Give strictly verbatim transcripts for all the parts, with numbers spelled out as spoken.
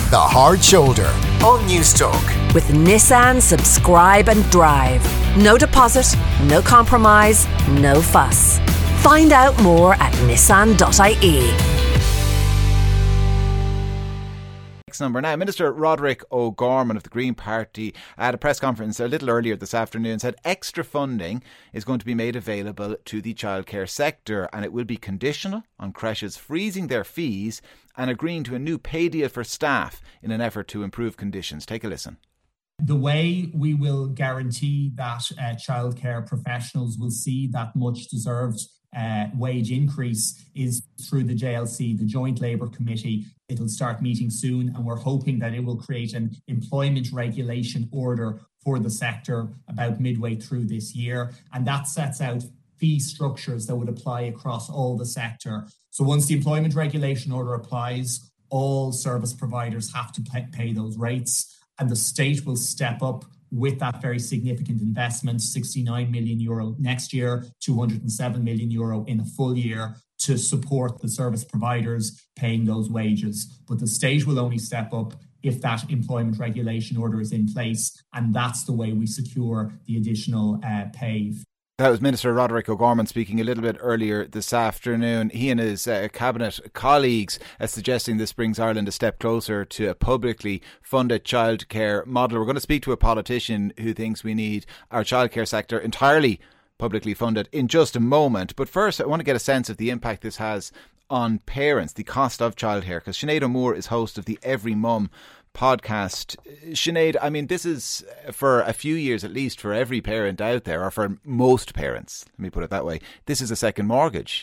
The Hard Shoulder on Newstalk. With Nissan Subscribe and Drive. No deposit, no compromise, no fuss. Find out more at nissan dot I E. Next number now. Minister Roderick O'Gorman of the Green Party at a press conference a little earlier this afternoon said extra funding is going to be made available to the childcare sector, and it will be conditional on creches freezing their fees and agreeing to a new pay deal for staff in an effort to improve conditions. Take a listen. The way we will guarantee that uh, childcare professionals will see that much deserved uh, wage increase is through the J L C, the Joint Labour Committee. It'll start meeting soon, and we're hoping that it will create an employment regulation order for the sector about midway through this year. And that sets out fee structures that would apply across all the sector. So once the employment regulation order applies, all service providers have to pay, pay those rates. And the state will step up with that very significant investment, sixty-nine million euro next year, two hundred seven million euro in a full year, to support the service providers paying those wages. But the state will only step up if that employment regulation order is in place. And that's the way we secure the additional uh, pay. That was Minister Roderick O'Gorman speaking a little bit earlier this afternoon. He and his uh, cabinet colleagues uh, suggesting this brings Ireland a step closer to a publicly funded childcare model. We're going to speak to a politician who thinks we need our childcare sector entirely publicly funded in just a moment. But first, I want to get a sense of the impact this has on parents, the cost of childcare, because Sinead O'Moore is host of the Every Mum podcast. Sinead, I mean, this is for a few years at least for every parent out there, or for most parents, let me put it that way. This is a second mortgage.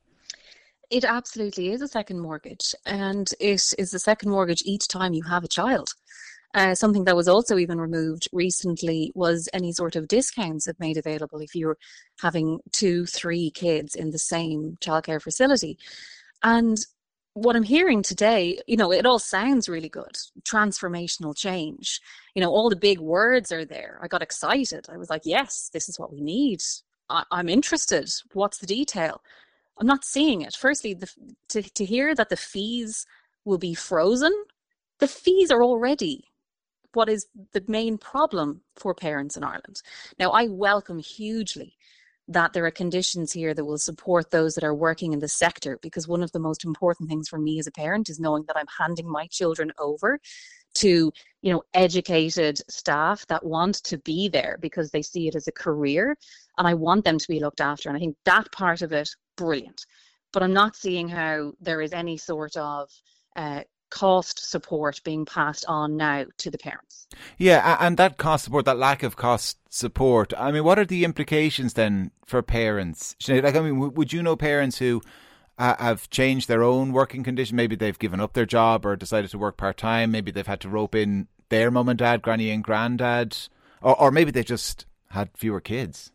It absolutely is a second mortgage, and it is a second mortgage each time you have a child. Uh, something that was also even removed recently was any sort of discounts that made available if you're having two, three kids in the same childcare facility. And what I'm hearing today, you know, it all sounds really good. Transformational change. You know, all the big words are there. I got excited. I was like, yes, this is what we need. I- I'm interested. What's the detail? I'm not seeing it. Firstly, the, to, to hear that the fees will be frozen, the fees are already what is the main problem for parents in Ireland. Now, I welcome hugely that there are conditions here that will support those that are working in the sector, because one of the most important things for me as a parent is knowing that I'm handing my children over to, you know, educated staff that want to be there because they see it as a career, and I want them to be looked after. And I think that part of it, brilliant. But I'm not seeing how there is any sort of uh, cost support being passed on now to the parents. Yeah, and that cost support, that lack of cost support, I mean, what are the implications then for parents? Like, I mean, would you know parents who uh, have changed their own working condition? Maybe they've given up their job or decided to work part-time. Maybe they've had to rope in their mum and dad, granny and granddad, or, or maybe they just had fewer kids.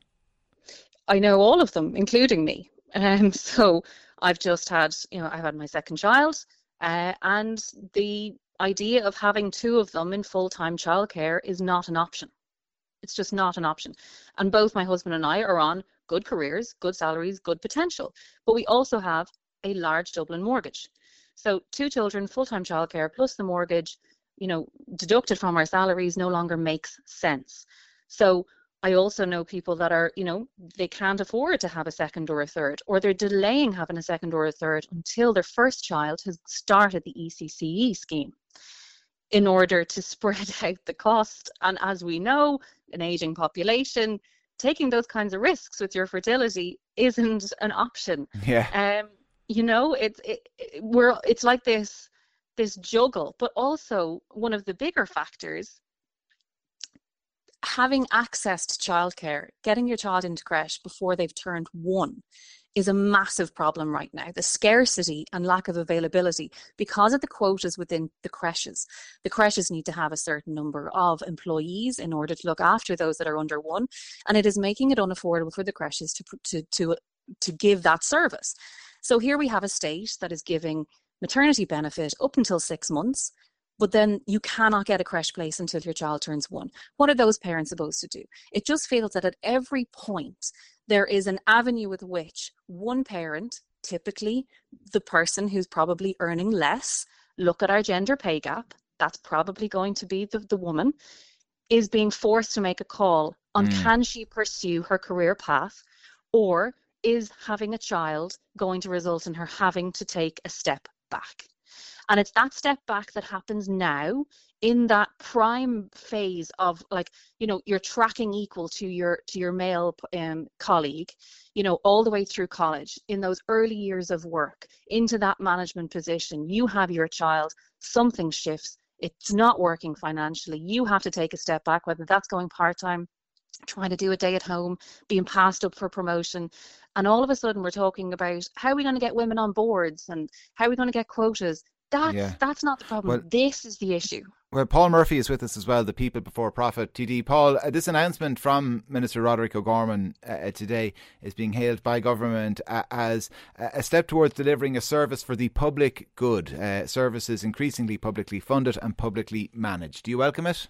I know all of them, including me. Um, so I've just had, you know, I've had my second child. Uh, and the idea of having two of them in full-time childcare is not an option. It's just not an option. And both my husband and I are on good careers, good salaries, good potential. But we also have a large Dublin mortgage. So two children, full-time childcare, plus the mortgage, you know, deducted from our salaries no longer makes sense. So I also know people that are, you know, they can't afford to have a second or a third, or they're delaying having a second or a third until their first child has started the E C C E scheme in order to spread out the cost. And as we know, an aging population, taking those kinds of risks with your fertility isn't an option. Yeah. Um, you know, it's it, it, we're it's like this this juggle, but also one of the bigger factors, having access to childcare, getting your child into creche before they've turned one, is a massive problem right now. The scarcity and lack of availability because of the quotas within the creches. The creches need to have a certain number of employees in order to look after those that are under one, and it is making it unaffordable for the creches to to to to give that service. So here we have a state that is giving maternity benefit up until six months, but then you cannot get a creche place until your child turns one. What are those parents supposed to do? It just feels that at every point, there is an avenue with which one parent, typically the person who's probably earning less, look at our gender pay gap that's probably going to be the, the woman, is being forced to make a call on mm. can she pursue her career path, or is having a child going to result in her having to take a step back. And it's that step back that happens now in that prime phase of, like, you know, you're tracking equal to your to your male um, colleague, you know, all the way through college, in those early years of work, into that management position. You have your child, something shifts, it's not working financially, you have to take a step back, whether that's going part-time, trying to do a day at home, being passed up for promotion. And all of a sudden we're talking about how are we going to get women on boards and how are we going to get quotas. That's, yeah. that's not the problem. Well, this is the issue. Well, Paul Murphy is with us as well, the People Before Profit T D. Paul, uh, this announcement from Minister Roderick O'Gorman uh, today is being hailed by government uh, as a step towards delivering a service for the public good. Uh, services increasingly publicly funded and publicly managed. Do you welcome it?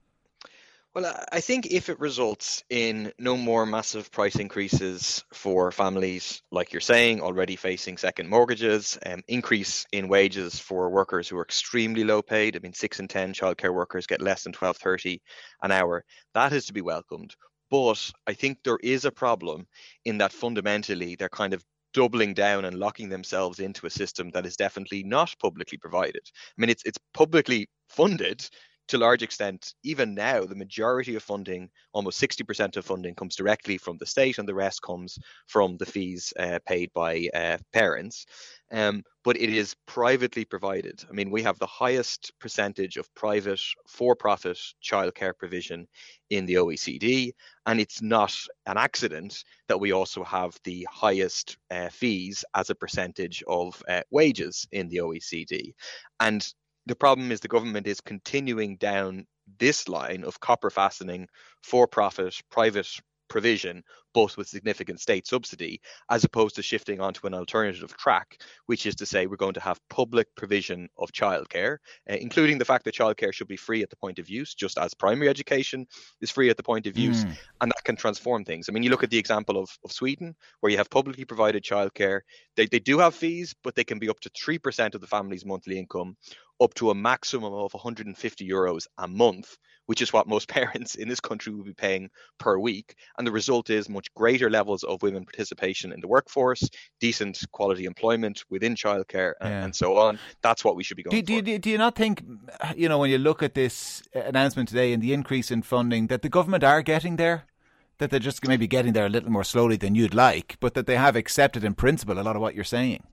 Well, I think if it results in no more massive price increases for families, like you're saying, already facing second mortgages, um, increase in wages for workers who are extremely low paid. I mean, six in ten childcare workers get less than twelve thirty an hour. That is to be welcomed. But I think there is a problem in that fundamentally they're kind of doubling down and locking themselves into a system that is definitely not publicly provided. I mean, it's it's publicly funded to a large extent. Even now, the majority of funding, almost sixty percent of funding, comes directly from the state, and the rest comes from the fees uh, paid by uh, parents. Um, but it is privately provided. I mean, we have the highest percentage of private, for-profit childcare provision in the O E C D, and it's not an accident that we also have the highest uh, fees as a percentage of uh, wages in the O E C D. And the problem is the government is continuing down this line of copper fastening for-profit private provision, both with significant state subsidy, as opposed to shifting onto an alternative track, which is to say we're going to have public provision of childcare, uh, including the fact that childcare should be free at the point of use, just as primary education is free at the point of use, mm. and that can transform things. I mean, you look at the example of, of Sweden, where you have publicly provided childcare. They, they do have fees, but they can be up to three percent of the family's monthly income, up to a maximum of one hundred fifty euros a month, which is what most parents in this country will be paying per week. And the result is much greater levels of women participation in the workforce, decent quality employment within childcare, and, yeah. and so on. That's what we should be going do, for. Do, do you not think, you know, when you look at this announcement today and the increase in funding, that the government are getting there? That they're just maybe getting there a little more slowly than you'd like, but that they have accepted in principle a lot of what you're saying?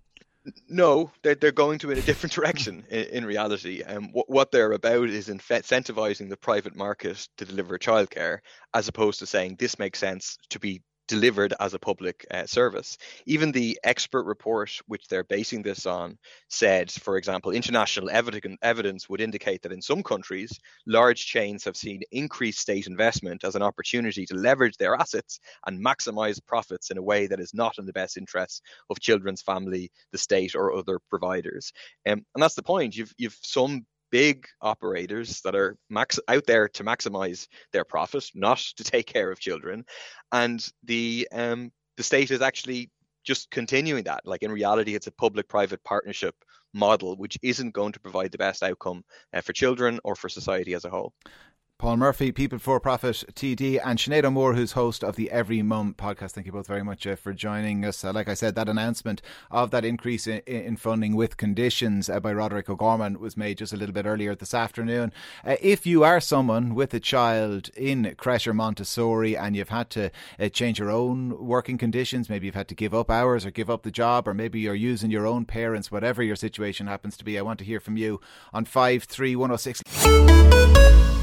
No, they're, they're going to in a different direction in, in reality. And um, what, what they're about is incentivizing the private market to deliver childcare, as opposed to saying this makes sense to be delivered as a public uh, service. Even the expert report which they're basing this on said, for example, international evidence evidence would indicate that in some countries, large chains have seen increased state investment as an opportunity to leverage their assets and maximize profits in a way that is not in the best interests of children's family, the state, or other providers. Um, and that's the point. You've you've some big operators that are max out there to maximize their profit, not to take care of children, and the um the state is actually just continuing that. Like, in reality, it's a public-private partnership model which isn't going to provide the best outcome uh, for children or for society as a whole. Paul Murphy, People for Profit T D, and Sinead O'Moore, who's host of the Every Mum podcast. Thank you both very much uh, for joining us. Uh, like I said, that announcement of that increase in, in funding with conditions uh, by Roderick O'Gorman was made just a little bit earlier this afternoon. Uh, if you are someone with a child in creche or Montessori and you've had to uh, change your own working conditions, maybe you've had to give up hours or give up the job, or maybe you're using your own parents, whatever your situation happens to be, I want to hear from you on five three one oh six.